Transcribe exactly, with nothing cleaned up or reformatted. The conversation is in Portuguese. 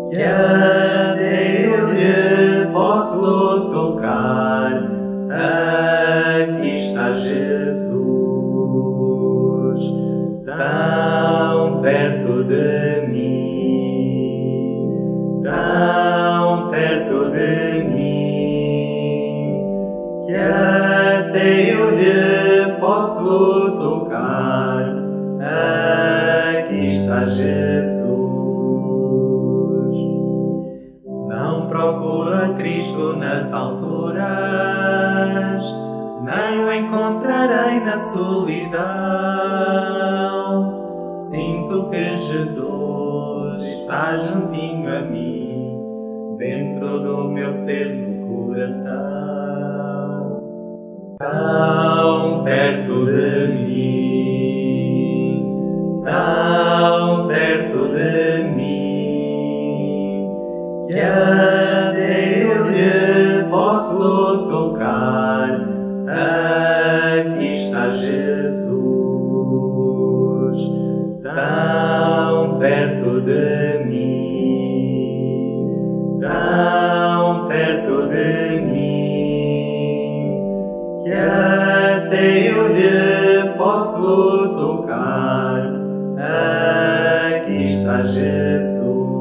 que até eu lhe posso tocar. Aqui está Jesus, tão perto de mim, tão perto de mim, que até eu lhe posso tocar. Aqui está Jesus. Não procuro a Cristo nas alturas, nem o encontrarei na solidão. Sinto que Jesus está juntinho a mim, dentro do meu ser, no coração. Tão perto de mim, tão perto de mim, que até eu lhe posso tocar. Aqui está Jesus, tão perto de mim, tão perto de mim, que até eu lhe posso tocar. Aqui está Jesus.